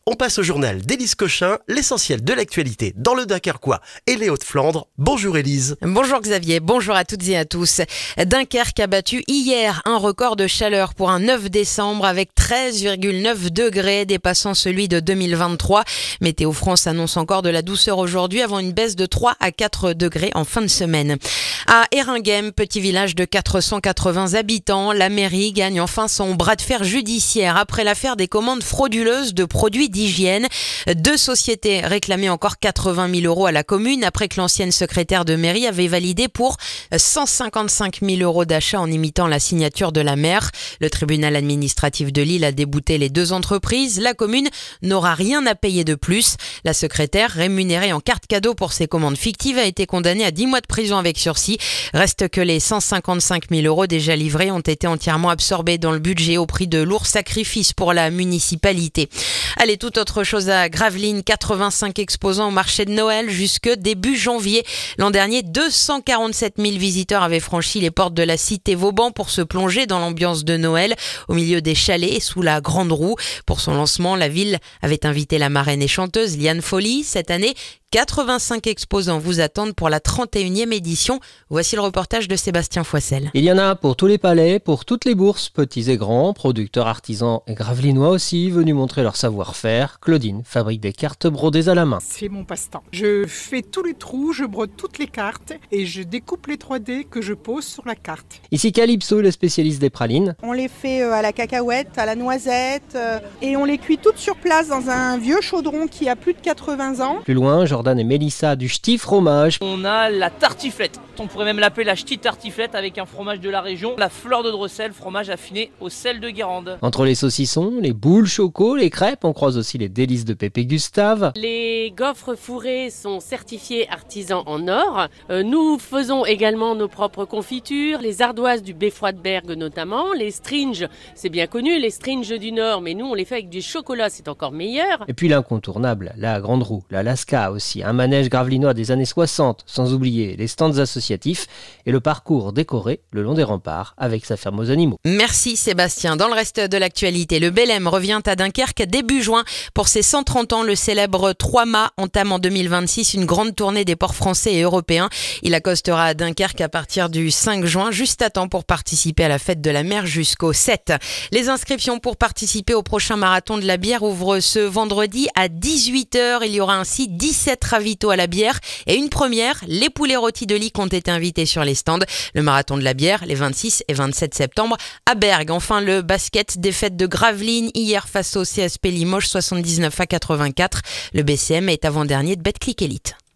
On passe au journal d'Élise Cochin, l'essentiel de l'actualité dans le Dunkerquois et les Hauts-de-Flandre. Bonjour Élise. Bonjour Xavier, bonjour à toutes et à tous. Dunkerque a battu hier un record de chaleur pour un 9 décembre avec 13,9 degrés dépassant celui de 2023. Météo France annonce encore de la douceur aujourd'hui avant une baisse de 3 à 4 degrés en fin de semaine. À Erringhem, petit village de 480 habitants, la mairie gagne enfin son bras de fer judiciaire après l'affaire des commandes frauduleuses de produits d'hygiène. Deux sociétés réclamaient encore 80 000 euros à la commune après que l'ancienne secrétaire de mairie avait validé pour 155 000 euros d'achat en imitant la signature de la maire. Le tribunal administratif de Lille a débouté les deux entreprises. La commune n'aura rien à payer de plus. La secrétaire, rémunérée en carte cadeau pour ses commandes fictives, a été condamnée à 10 mois de prison avec sursis. Reste que les 155 000 euros déjà livrés ont été entièrement absorbés dans le budget au prix de lourds sacrifices pour la municipalité. Allez, toute autre chose à Gravelines, 85 exposants au marché de Noël jusque début janvier. L'an dernier, 247 000 visiteurs avaient franchi les portes de la cité Vauban pour se plonger dans l'ambiance de Noël au milieu des chalets et sous la grande roue. Pour son lancement, la ville avait invité la marraine et chanteuse Liane Folly. Cette année, 85 exposants vous attendent pour la 31e édition. Voici le reportage de Sébastien Foissel. Il y en a pour tous les palais, pour toutes les bourses, petits et grands, producteurs, artisans et gravelinois aussi, venus montrer leur savoir-faire. Claudine fabrique des cartes brodées à la main. C'est mon passe-temps. Je fais tous les trous, je brode toutes les cartes et je découpe les 3D que je pose sur la carte. Ici Calypso, le spécialiste des pralines. On les fait à la cacahuète, à la noisette et on les cuit toutes sur place dans un vieux chaudron qui a plus de 80 ans. Plus loin, Jordan et Mélissa du ch'ti fromage. On a la tartiflette, on pourrait même l'appeler la ch'ti tartiflette avec un fromage de la région, la fleur de Drossel, fromage affiné au sel de Guérande. Entre les saucissons, les boules choco, les crêpes, on croise aussi les délices de Pépé Gustave. Les gaufres fourrés sont certifiés artisans en or. Nous faisons également nos propres confitures, les ardoises du Beffroi de Bergue notamment, les stringes, c'est bien connu, les stringes du Nord, mais nous on les fait avec du chocolat, c'est encore meilleur. Et puis l'incontournable, la grande roue, la Lasca aussi, un manège gravelinois des années 60, sans oublier les stands associatifs et le parcours décoré le long des remparts avec sa ferme aux animaux. Merci Sébastien. Dans le reste de l'actualité, le Bélem revient à Dunkerque début juin. Pour ses 130 ans, le célèbre 3-mâts entame en 2026 une grande tournée des ports français et européens. Il accostera à Dunkerque à partir du 5 juin, juste à temps pour participer à la fête de la mer jusqu'au 7. Les inscriptions pour participer au prochain marathon de la bière ouvrent ce vendredi à 18h. Il y aura ainsi 17 ravitaux à la bière et une première, les poulets rôtis de Lic ont été invités sur les stands. Le marathon de la bière les 26 et 27 septembre à Bergues. Enfin, le basket, défaite de Gravelines hier face au CSP Limoges 79 à 84. Le BCM est avant-dernier de Betclic Elite.